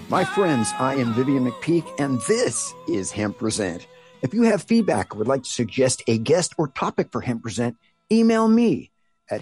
My friends, I am Vivian McPeak, and this is Hemp Present. If you have feedback or would like to suggest a guest or topic for Hemp Present, email me at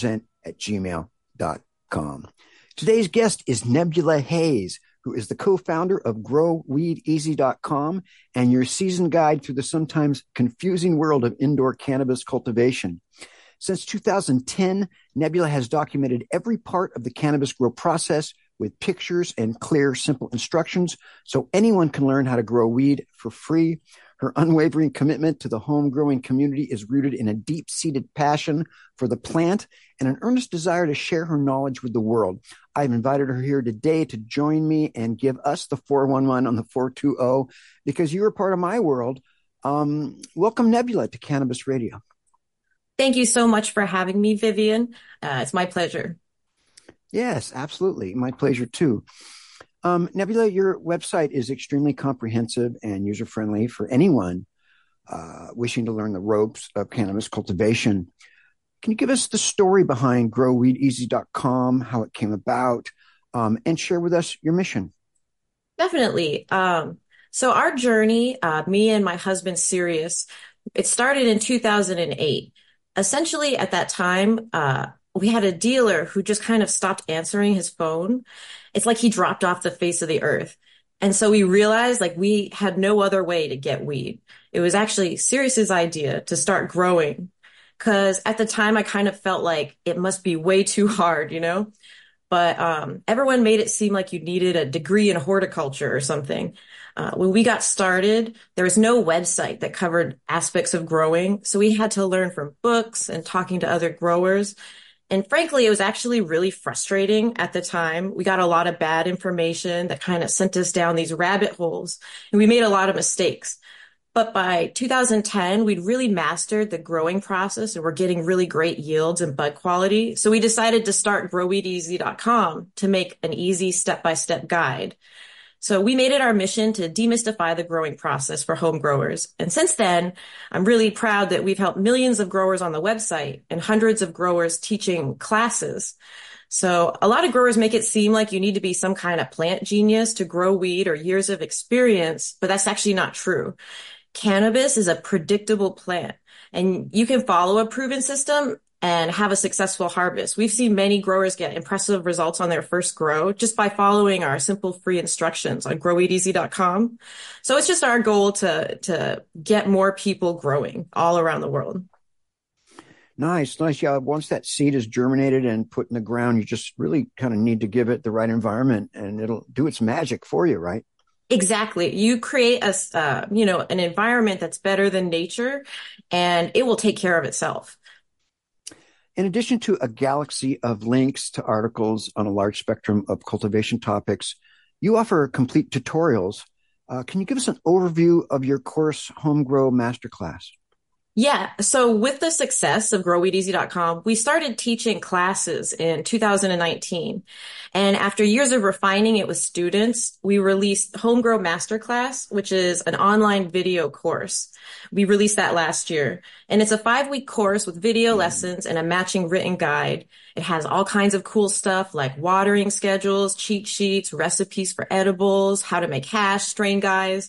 hempresent@gmail.com. Today's guest is Nebula Hayes, who is the co-founder of GrowWeedEasy.com and your seasoned guide through the sometimes confusing world of indoor cannabis cultivation. Since 2010, Nebula has documented every part of the cannabis grow process with pictures and clear, simple instructions so anyone can learn how to grow weed for free. Her unwavering commitment to the home growing community is rooted in a deep-seated passion for the plant and an earnest desire to share her knowledge with the world. I've invited her here today to join me and give us the 411 on the 420 because you are part of my world. Welcome, Nebula, to Cannabis Radio. Thank you so much for having me, Vivian. It's my pleasure. Yes, absolutely. My pleasure, too. Nebula, your website is extremely comprehensive and user-friendly for anyone wishing to learn the ropes of cannabis cultivation. Can you give us the story behind GrowWeedEasy.com, how it came about, and share with us your mission? Definitely. So our journey, me and my husband, Sirius, it started in 2008. Essentially, at that time, we had a dealer who just kind of stopped answering his phone. It's like he dropped off the face of the earth. And so we realized like we had no other way to get weed. It was actually Sirius's idea to start growing. Cause at the time I kind of felt like it must be way too hard, you know? But everyone made it seem like you needed a degree in horticulture or something. When we got started, there was no website that covered aspects of growing. So we had to learn from books and talking to other growers. And frankly, it was actually really frustrating at the time. We got a lot of bad information that kind of sent us down these rabbit holes, and we made a lot of mistakes. But by 2010, we'd really mastered the growing process and we're getting really great yields and bud quality. So we decided to start GrowWeedEasy.com to make an easy step-by-step guide. So we made it our mission to demystify the growing process for home growers. And since then, I'm really proud that we've helped millions of growers on the website and hundreds of growers teaching classes. So a lot of growers make it seem like you need to be some kind of plant genius to grow weed or years of experience, but that's actually not true. Cannabis is a predictable plant, and you can follow a proven system and have a successful harvest. We've seen many growers get impressive results on their first grow just by following our simple free instructions on growweedeasy.com. So it's just our goal to get more people growing all around the world. Nice. Yeah, once that seed is germinated and put in the ground, you just really kind of need to give it the right environment and it'll do its magic for you, right? Exactly. You create an environment that's better than nature and it will take care of itself. In addition to a galaxy of links to articles on a large spectrum of cultivation topics, you offer complete tutorials. Can you give us an overview of your course, Home Grow Masterclass? Yeah. So with the success of GrowWeedEasy.com, we started teaching classes in 2019. And after years of refining it with students, we released Home Grow Masterclass, which is an online video course. We released that last year. And it's a 5-week course with video lessons and a matching written guide. It has all kinds of cool stuff like watering schedules, cheat sheets, recipes for edibles, how to make hash, strain guides,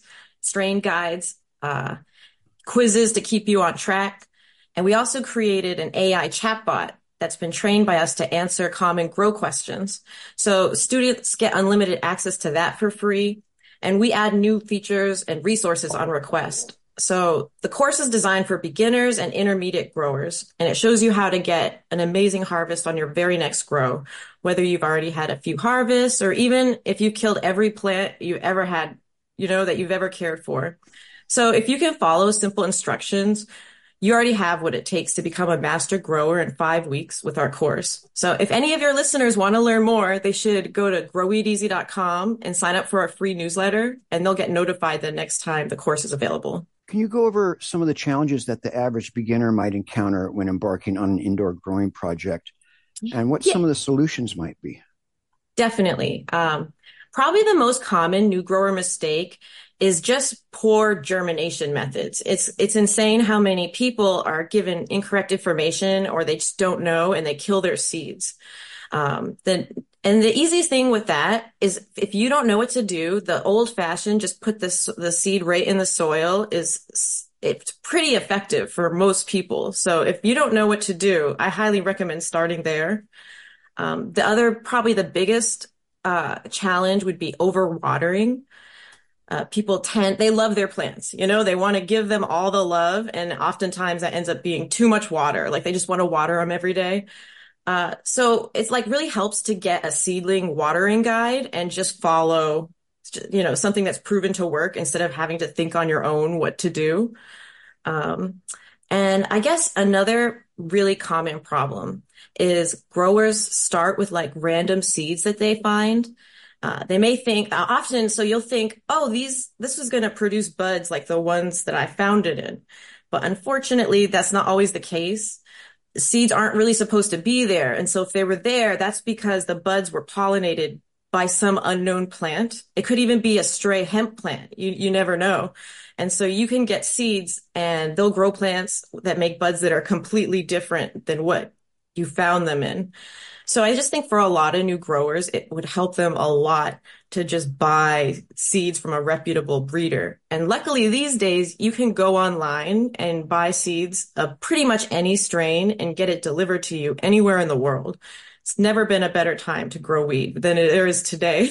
quizzes to keep you on track. And we also created an AI chatbot that's been trained by us to answer common grow questions. So students get unlimited access to that for free. And we add new features and resources on request. So the course is designed for beginners and intermediate growers, and it shows you how to get an amazing harvest on your very next grow, whether you've already had a few harvests or even if you've killed every plant you ever had, that you've ever cared for. So if you can follow simple instructions, you already have what it takes to become a master grower in 5 weeks with our course. So if any of your listeners want to learn more, they should go to growweedeasy.com and sign up for our free newsletter, and they'll get notified the next time the course is available. Can you go over some of the challenges that the average beginner might encounter when embarking on an indoor growing project and what some of the solutions might be? Definitely. Probably the most common new grower mistake is just poor germination methods. It's insane how many people are given incorrect information or they just don't know and they kill their seeds. And the easiest thing with that is if you don't know what to do, the old fashioned, just put the seed right in the soil it's pretty effective for most people. So if you don't know what to do, I highly recommend starting there. Probably the biggest challenge would be overwatering. They love their plants, they want to give them all the love. And oftentimes that ends up being too much water. Like they just want to water them every day. So it's like really helps to get a seedling watering guide and just follow, something that's proven to work instead of having to think on your own what to do. Um, and I guess another really common problem is growers start with like random seeds that they find. They may think often, so you'll think, oh, this was going to produce buds like the ones that I found it in. But unfortunately, that's not always the case. Seeds aren't really supposed to be there. And so if they were there, that's because the buds were pollinated by some unknown plant. It could even be a stray hemp plant. You never know. And so you can get seeds and they'll grow plants that make buds that are completely different than what you found them in. So I just think for a lot of new growers, it would help them a lot to just buy seeds from a reputable breeder. And luckily these days you can go online and buy seeds of pretty much any strain and get it delivered to you anywhere in the world. It's never been a better time to grow wheat than there is today.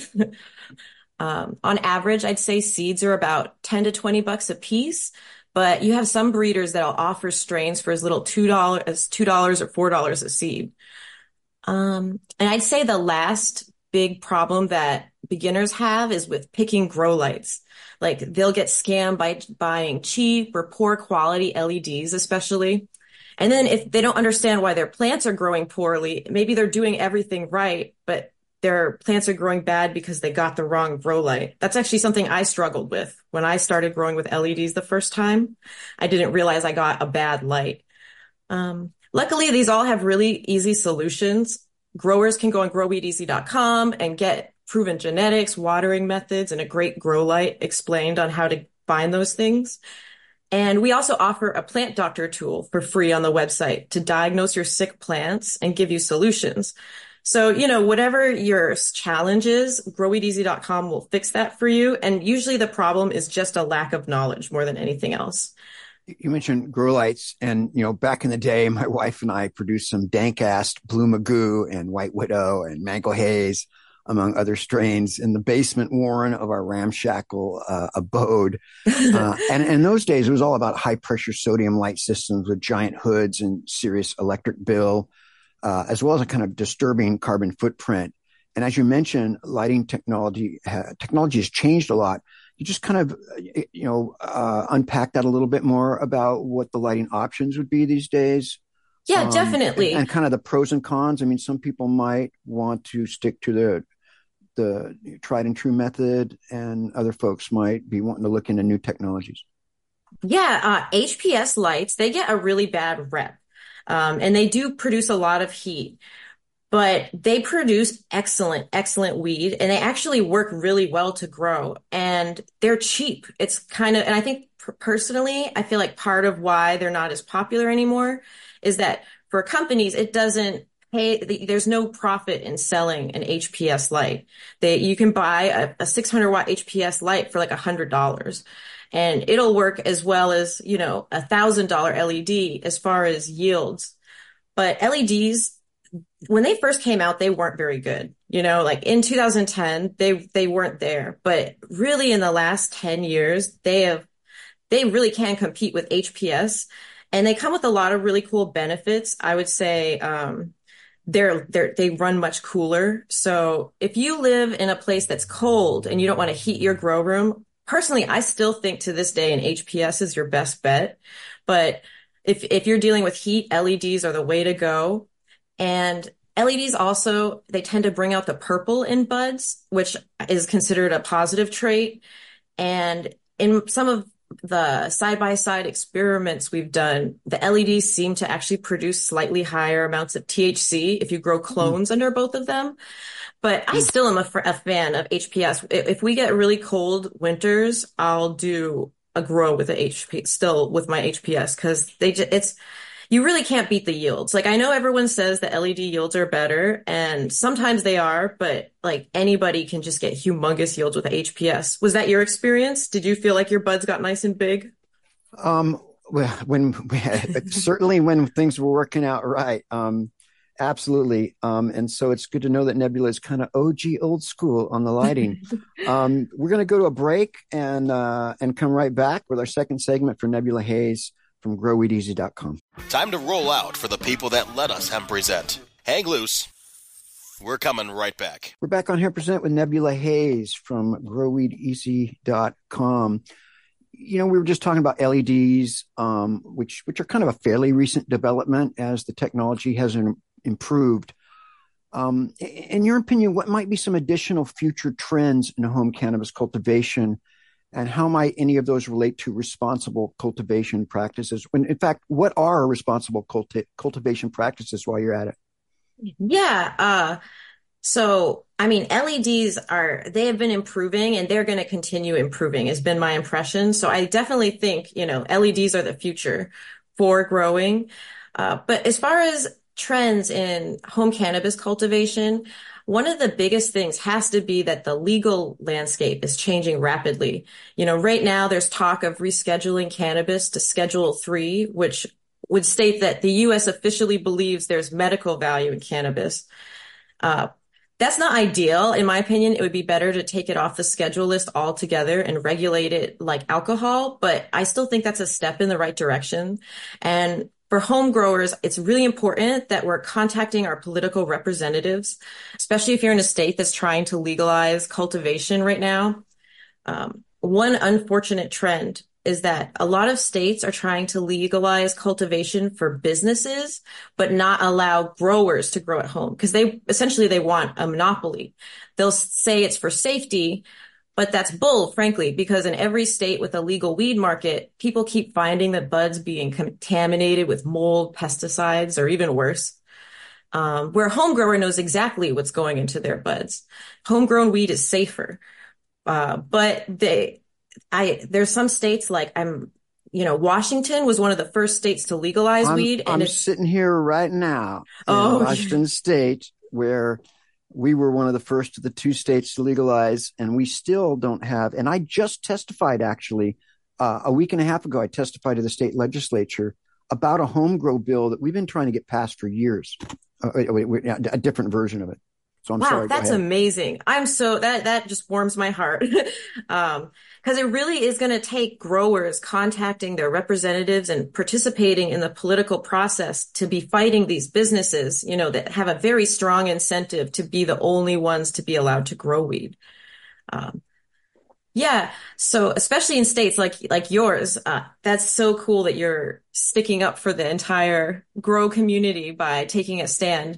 On average, I'd say seeds are about 10 to 20 bucks a piece, but you have some breeders that'll offer strains for as little $2 or $4 a seed. And I'd say the last big problem that beginners have is with picking grow lights. Like they'll get scammed by buying cheap or poor quality LEDs, especially. And then if they don't understand why their plants are growing poorly, maybe they're doing everything right, but their plants are growing bad because they got the wrong grow light. That's actually something I struggled with when I started growing with LEDs the first time. I didn't realize I got a bad light. Luckily, these all have really easy solutions. Growers can go on growweedeasy.com and get proven genetics, watering methods, and a great grow light explained on how to find those things. And we also offer a plant doctor tool for free on the website to diagnose your sick plants and give you solutions. So, whatever your challenge is, growweedeasy.com will fix that for you. And usually the problem is just a lack of knowledge more than anything else. You mentioned grow lights, and back in the day, my wife and I produced some dank-ass Blue Magoo and White Widow and Mango Haze, among other strains, in the basement warren of our ramshackle abode. And in those days, it was all about high-pressure sodium light systems with giant hoods and serious electric bill, as well as a kind of disturbing carbon footprint. And as you mentioned, lighting technology has changed a lot. You just kind of, unpack that a little bit more about what the lighting options would be these days. Yeah, definitely. And kind of the pros and cons. I mean, some people might want to stick to the tried and true method, and other folks might be wanting to look into new technologies. Yeah, HPS lights, they get a really bad rep. And they do produce a lot of heat. But they produce excellent, excellent weed, and they actually work really well to grow, and they're cheap. And I think personally, I feel like part of why they're not as popular anymore is that for companies, it doesn't pay, there's no profit in selling an HPS light. You can buy a 600 watt HPS light for like $100, and it'll work as well as, a $1,000 LED as far as yields. But LEDs, when they first came out, they weren't very good. Like in 2010, they weren't there. But really in the last 10 years, they really can compete with HPS, and they come with a lot of really cool benefits. I would say, they run much cooler. So if you live in a place that's cold and you don't want to heat your grow room, personally, I still think to this day an HPS is your best bet. But if you're dealing with heat, LEDs are the way to go. And LEDs also, they tend to bring out the purple in buds, which is considered a positive trait. And in some of the side-by-side experiments we've done, the LEDs seem to actually produce slightly higher amounts of THC if you grow clones under both of them. But I still am a fan of HPS. If we get really cold winters, I'll do a grow with still with my HPS, because you really can't beat the yields. Like I know everyone says that LED yields are better, and sometimes they are, but like anybody can just get humongous yields with HPS. Was that your experience? Did you feel like your buds got nice and big? Um, well, certainly when things were working out right. Absolutely. And so it's good to know that Nebula is kind of OG old school on the lighting. We're going to go to a break and come right back with our second segment for Nebula Haze from growweedeasy.com. Time to roll out for the people that let us Hemp Present. Hang loose. We're coming right back. We're back on Hemp Present with Nebula Haze from growweedeasy.com. We were just talking about LEDs, which are kind of a fairly recent development as the technology has improved. In your opinion, what might be some additional future trends in home cannabis cultivation, and how might any of those relate to responsible cultivation practices? In fact, what are responsible cultivation practices while you're at it? Yeah. So, I mean, they have been improving and they're going to continue improving has been my impression. So I definitely think, LEDs are the future for growing. But as far as trends in home cannabis cultivation, one of the biggest things has to be that the legal landscape is changing rapidly. Right now there's talk of rescheduling cannabis to Schedule 3, which would state that the U.S. officially believes there's medical value in cannabis. That's not ideal. In my opinion, it would be better to take it off the schedule list altogether and regulate it like alcohol, but I still think that's a step in the right direction. And for home growers, it's really important that we're contacting our political representatives, especially if you're in a state that's trying to legalize cultivation right now. One unfortunate trend is that a lot of states are trying to legalize cultivation for businesses, but not allow growers to grow at home because they want a monopoly. They'll say it's for safety, but that's bull, frankly, because in every state with a legal weed market, people keep finding that buds being contaminated with mold, pesticides, or even worse. Where a home grower knows exactly what's going into their buds. Homegrown weed is safer. But there's some states like Washington was one of the first states to legalize weed. And I'm sitting here right now in Washington State, where we were one of the first of the two states to legalize, and we still don't have. And I just testified, actually, a week and a half ago, I testified to the state legislature about a home grow bill that we've been trying to get passed for years, a different version of it. So I'm sorry. Wow, that's amazing. That just warms my heart. Because it really is going to take growers contacting their representatives and participating in the political process to be fighting these businesses, that have a very strong incentive to be the only ones to be allowed to grow weed. Yeah. So especially in states like yours, that's so cool that you're sticking up for the entire grow community by taking a stand.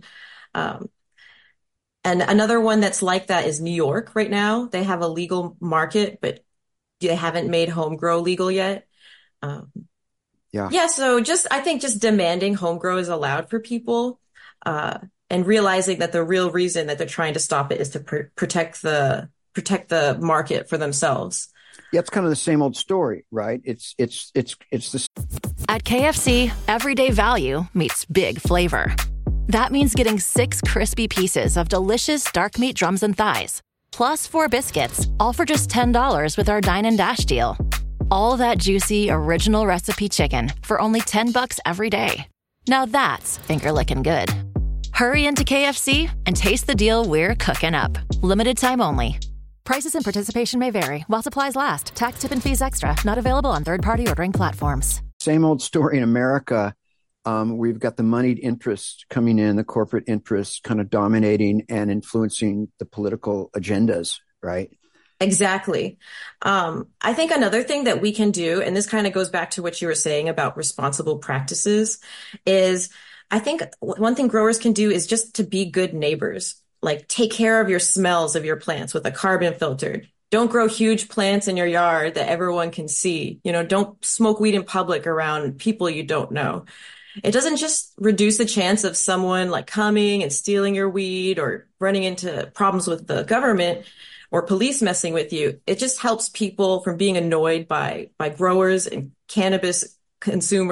And another one that's like that is New York right now. They have a legal market, but they haven't made home grow legal yet. Yeah. So I think just demanding home grow is allowed for people, and realizing that the real reason that they're trying to stop it is to protect the market for themselves. Yeah, it's kind of the same old story, right? It's the. At KFC, everyday value meets big flavor. That means getting 6 crispy pieces of delicious dark meat drums and thighs, plus 4 biscuits, all for just $10 with our Dine and Dash deal. All that juicy, original recipe chicken for only $10 every day. Now that's finger-licking good. Hurry into KFC and taste the deal we're cooking up. Limited time only. Prices and participation may vary while supplies last. Tax, tip, and fees extra. Not available on third-party ordering platforms. Same old story in America. We've got the moneyed interests coming in, the corporate interests kind of dominating and influencing the political agendas, right? Exactly. I think another thing that we can do, and this kind of goes back to what you were saying about responsible practices, is I think one thing growers can do is just to be good neighbors, like take care of your smells of your plants with a carbon filter. Don't grow huge plants in your yard that everyone can see. Don't smoke weed in public around people you don't know. It doesn't just reduce the chance of someone like coming and stealing your weed or running into problems with the government or police messing with you. It just helps people from being annoyed by growers and cannabis consumers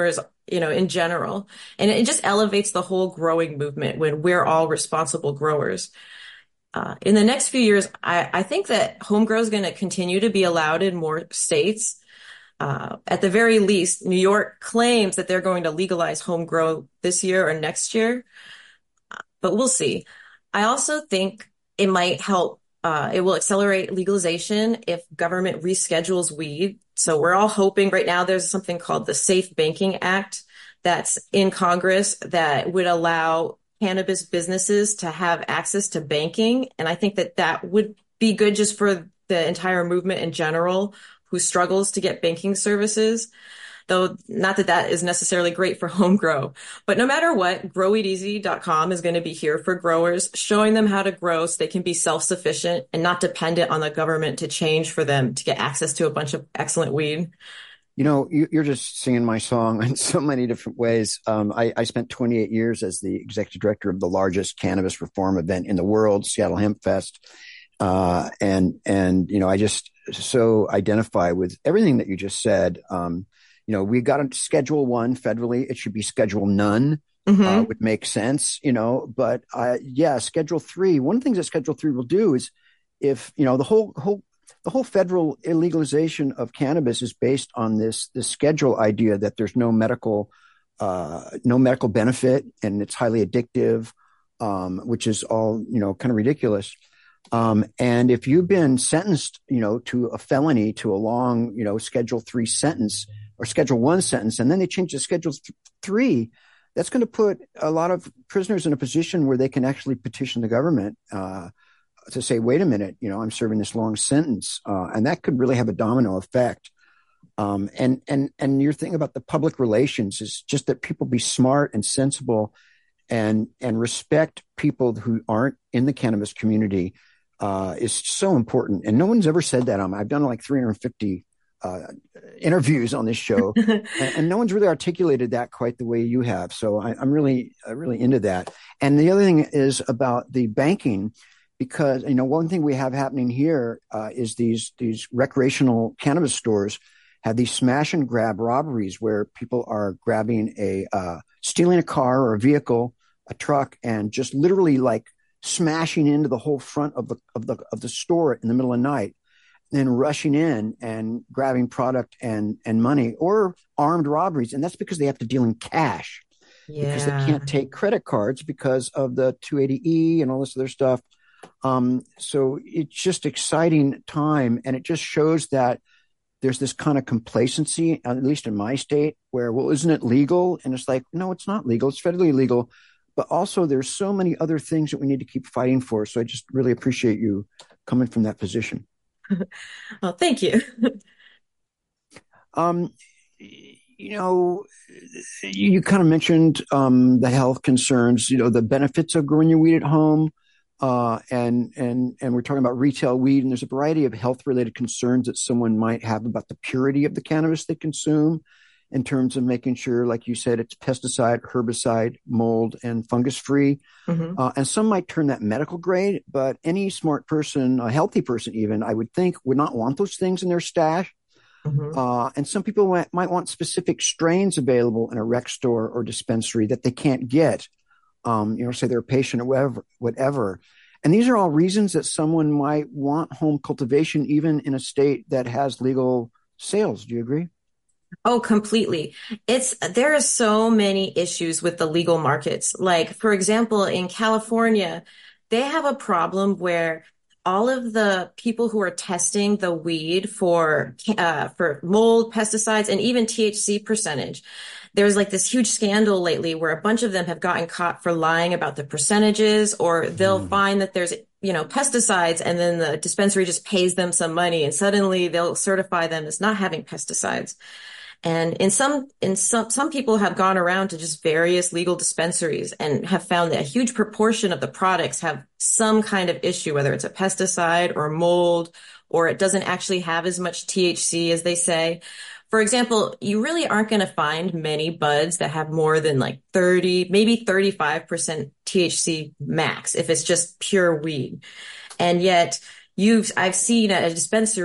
in general. And it just elevates the whole growing movement when we're all responsible growers. In the next few years, I think that home grow is going to continue to be allowed in more states. At the very least, New York claims that they're going to legalize home grow this year or next year, but we'll see. I also think it might help. It will accelerate legalization if government reschedules weed. So we're all hoping right now there's something called the Safe Banking Act that's in Congress that would allow cannabis businesses to have access to banking. And I think that that would be good just for the entire movement in general who struggles to get banking services. Though not that that is necessarily great for home grow. But no matter what, growweedeasy.com is going to be here for growers, showing them how to grow so they can be self-sufficient and not dependent on the government to change for them to get access to a bunch of excellent weed. You're just singing my song in so many different ways. I spent 28 years as the executive director of the largest cannabis reform event in the world, Seattle Hemp Fest. And I just so identify with everything that you just said. We got to Schedule 1 federally. It should be Schedule none. Would make sense, but Schedule 3. One of the things that Schedule 3 will do is if, the whole federal illegalization of cannabis is based on this schedule idea that there's no medical benefit and it's highly addictive, which is all, kind of ridiculous. And if you've been sentenced, to a felony, to a long, Schedule 3 sentence or Schedule 1 sentence, and then they change to Schedule 3, that's going to put a lot of prisoners in a position where they can actually petition the government, to say, wait a minute, I'm serving this long sentence. And that could really have a domino effect. And your thing about the public relations is just that people be smart and sensible and respect people who aren't in the cannabis community, is so important. And no one's ever said that. I've done like 350, interviews on this show and no one's really articulated that quite the way you have. So I'm really into that. And the other thing is about the banking. Because, one thing we have happening here is these recreational cannabis stores have these smash and grab robberies where people are grabbing stealing a car or a vehicle, a truck, and just literally like smashing into the whole front of the store in the middle of the night, then rushing in and grabbing product and money, or armed robberies. And that's because they have to deal in cash because they can't take credit cards because of the 280E and all this other stuff. So it's just exciting time. And it just shows that there's this kind of complacency, at least in my state, where, well, isn't it legal? And it's like, no, it's not legal. It's federally illegal. But also there's so many other things that we need to keep fighting for. So I just really appreciate you coming from that position. Well, thank you. You kind of mentioned the health concerns, the benefits of growing your weed at home. And we're talking about retail weed, and there's a variety of health-related concerns that someone might have about the purity of the cannabis they consume, in terms of making sure, like you said, it's pesticide, herbicide, mold, and fungus-free. And some might turn that medical grade, but any smart person, a healthy person even, I would think, would not want those things in their stash. And some people might want specific strains available in a rec store or dispensary that they can't get. Say they're a patient or whatever. And these are all reasons that someone might want home cultivation, even in a state that has legal sales. Do you agree? Oh, completely. There are so many issues with the legal markets. Like, for example, in California, they have a problem where all of the people who are testing the weed for mold, pesticides, and even THC percentage, there's like this huge scandal lately where a bunch of them have gotten caught for lying about the percentages, or they'll find that there's, pesticides, and then the dispensary just pays them some money and suddenly they'll certify them as not having pesticides. And some people have gone around to just various legal dispensaries and have found that a huge proportion of the products have some kind of issue, whether it's a pesticide or mold, or it doesn't actually have as much THC as they say. For example, you really aren't going to find many buds that have more than like 30, maybe 35% THC max if it's just pure weed. And yet I've seen at a dispensary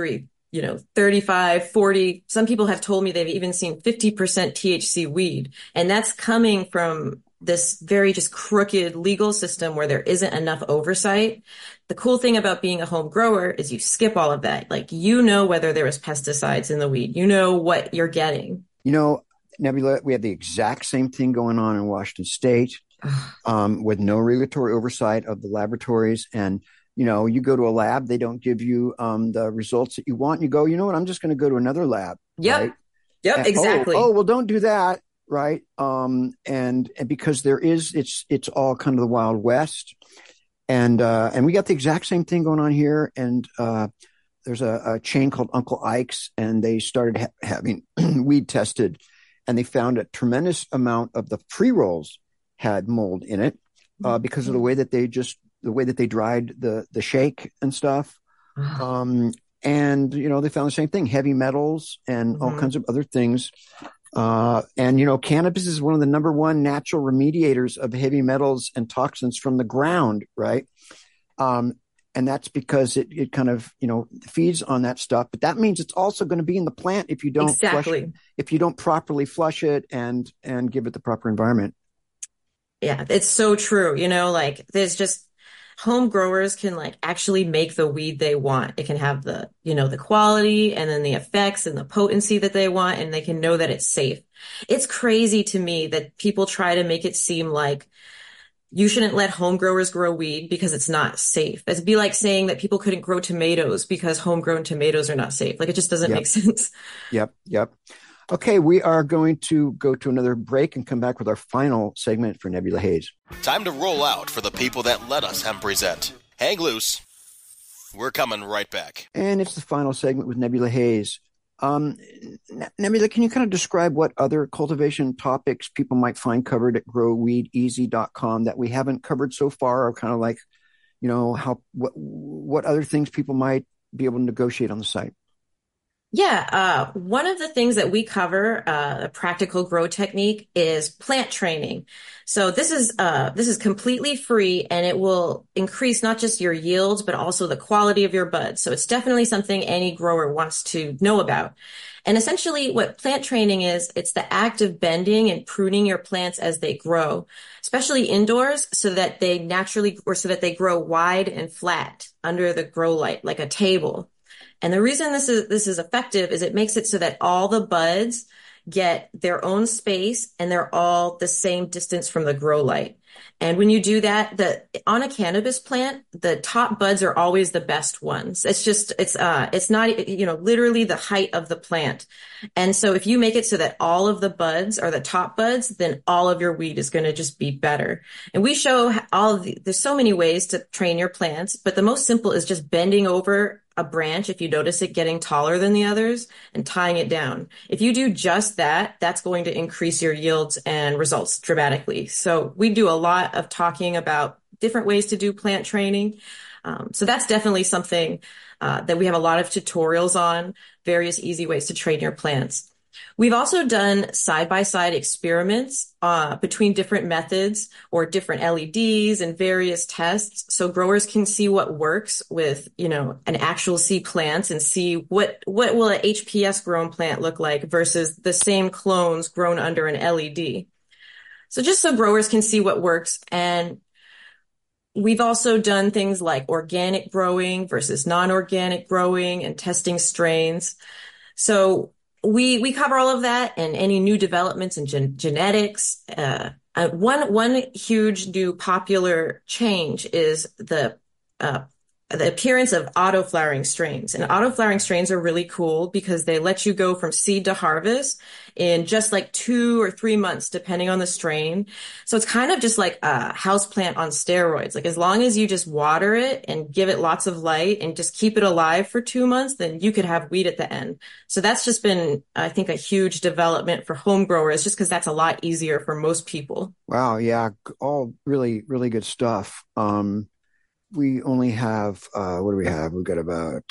35, 40. Some people have told me they've even seen 50% THC weed. And that's coming from this very just crooked legal system where there isn't enough oversight. The cool thing about being a home grower is you skip all of that. Like, whether there was pesticides in the weed, what you're getting. Nebula, we have the exact same thing going on in Washington State, with no regulatory oversight of the laboratories. And, you go to a lab, they don't give you the results that you want. You go, you know what, I'm just going to go to another lab. Yep. Right? Yep, And, exactly. well, don't do that. Right. And because it's all kind of the Wild West. And we got the exact same thing going on here. And there's a chain called Uncle Ike's, and they started having weed tested, and they found a tremendous amount of the pre-rolls had mold in it because of the way that they dried the shake and stuff. And they found the same thing, heavy metals and all kinds of other things. And cannabis is one of the number one natural remediators of heavy metals and toxins from the ground, right? And that's because it kind of, feeds on that stuff. But that means it's also going to be in the plant if you don't if you don't properly flush it and give it the proper environment. Yeah, it's so true. There's just home growers can actually make the weed they want. It can have the quality and then the effects and the potency that they want, and they can know that it's safe. It's crazy to me that people try to make it seem like you shouldn't let home growers grow weed because it's not safe. It'd be like saying that people couldn't grow tomatoes because homegrown tomatoes are not safe. It just doesn't make sense. Yep. Okay, we are going to go to another break and come back with our final segment for Nebula Haze. Time to roll out for the people that let us hemp present. Hang loose. We're coming right back. And it's the final segment with Nebula Haze. Nebula, can you kind of describe what other cultivation topics people might find covered at growweedeasy.com that we haven't covered so far, or kind of what other things people might be able to negotiate on the site? Yeah, one of the things that we cover, a practical grow technique, is plant training. So this is completely free, and it will increase not just your yields, but also the quality of your buds. So it's definitely something any grower wants to know about. And essentially what plant training is, it's the act of bending and pruning your plants as they grow, especially indoors, so that they grow wide and flat under the grow light, like a table. And the reason this is effective is it makes it so that all the buds get their own space and they're all the same distance from the grow light. And when you do that, on a cannabis plant, the top buds are always the best ones. It's not, literally the height of the plant. And so if you make it so that all of the buds are the top buds, then all of your weed is going to just be better. And we show there's so many ways to train your plants, but the most simple is just bending over a branch if you notice it getting taller than the others and tying it down. If you do just that, that's going to increase your yields and results dramatically. So we do a lot of talking about different ways to do plant training. So that's definitely something that we have a lot of tutorials on, various easy ways to train your plants. We've also done side-by-side experiments between different methods or different LEDs and various tests, so growers can see what works with, an actual seed plants and see what will a HPS grown plant look like versus the same clones grown under an LED. So just so growers can see what works. And we've also done things like organic growing versus non-organic growing and testing strains. So we cover all of that and any new developments in genetics. One huge new popular change is the appearance of auto-flowering strains. And auto-flowering strains are really cool because they let you go from seed to harvest in just 2 or 3 months, depending on the strain. So it's kind of just like a houseplant on steroids. As long as you just water it and give it lots of light and just keep it alive for 2 months, then you could have weed at the end. So that's just been, I think, a huge development for home growers, just because that's a lot easier for most people. Wow. Yeah. All really, really good stuff. We only have, what do we have? We've got about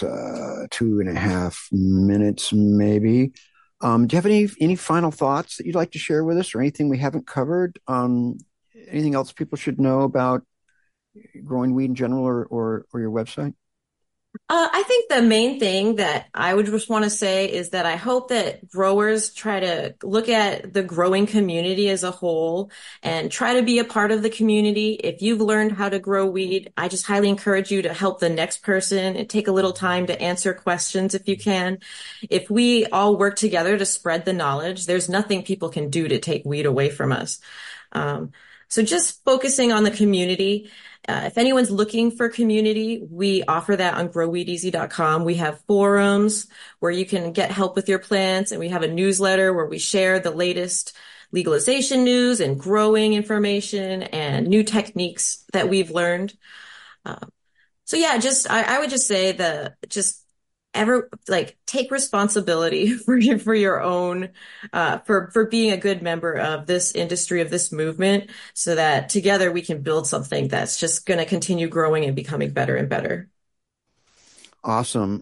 2.5 minutes, maybe. Do you have any final thoughts that you'd like to share with us, or anything we haven't covered? Anything else people should know about growing weed in general, or your website? I think the main thing that I would just want to say is that I hope that growers try to look at the growing community as a whole and try to be a part of the community. If you've learned how to grow weed, I just highly encourage you to help the next person and take a little time to answer questions if you can. If we all work together to spread the knowledge, there's nothing people can do to take weed away from us. So just focusing on the community. If anyone's looking for community, we offer that on growweedeasy.com. We have forums where you can get help with your plants, and we have a newsletter where we share the latest legalization news and growing information and new techniques that we've learned. So yeah, I would just say take responsibility for your own for being a good member of this industry, of this movement, so that together we can build something that's just going to continue growing and becoming better and better. Awesome.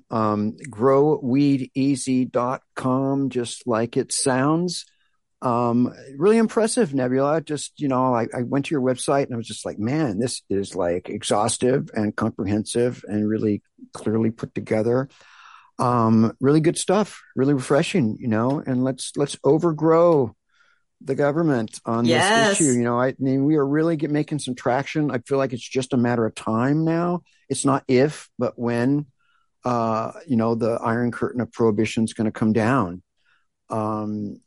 Growweedeasy.com, just like it sounds. Really impressive, Nebula. Just, I went to your website and I was just like, man, this is like exhaustive and comprehensive and really clearly put together. Really good stuff, really refreshing, and let's overgrow the government on this issue. I mean, we are really making some traction. I feel like it's just a matter of time now. It's not if, but when, the Iron Curtain of Prohibition is going to come down. And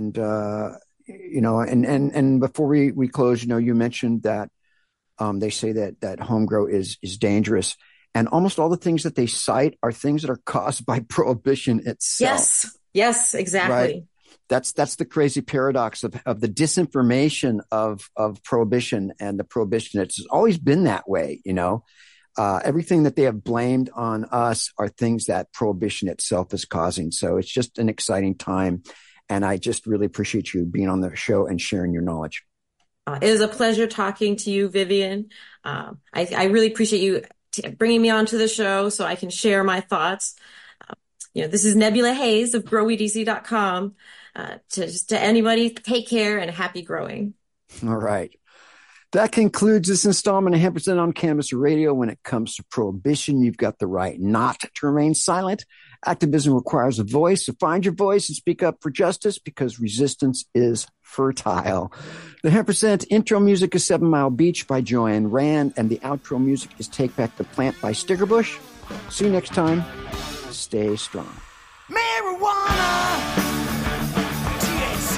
before we close, you mentioned that, they say that home grow is dangerous. And almost all the things that they cite are things that are caused by prohibition itself. Yes, exactly. Right? That's the crazy paradox of the disinformation of prohibition and the prohibition. It's always been that way, everything that they have blamed on us are things that prohibition itself is causing. So it's just an exciting time. And I just really appreciate you being on the show and sharing your knowledge. It was a pleasure talking to you, Vivian. I really appreciate you bringing me onto the show so I can share my thoughts. This is Nebula Hayes of growweedeasy.com. To anybody, take care and happy growing. All right. That concludes this installment of 100% on Cannabis Radio. When it comes to prohibition, you've got the right not to remain silent. Activism requires a voice, so find your voice and speak up for justice, because resistance is fertile. The 100% intro music is 7 Mile Beach by Joanne Rand, and the outro music is Take Back the Plant by Stickerbush. See you next time. Stay strong. Marijuana, THC,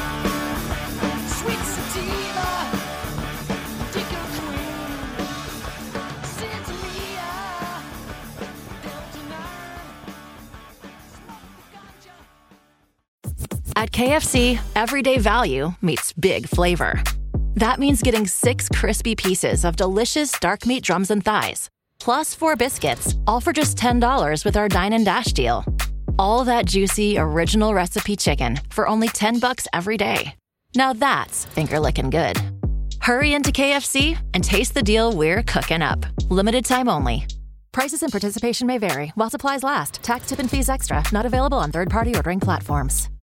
sweet sativa, Dicker Queen, Santeria, At KFC, everyday value meets big flavor. That means getting 6 crispy pieces of delicious dark meat drums and thighs, plus 4 biscuits, all for just $10 with our Dine and Dash deal. All that juicy, original recipe chicken for only $10 every day. Now that's finger-licking good. Hurry into KFC and taste the deal we're cooking up. Limited time only. Prices and participation may vary while supplies last. Tax, tip, and fees extra. Not available on third-party ordering platforms.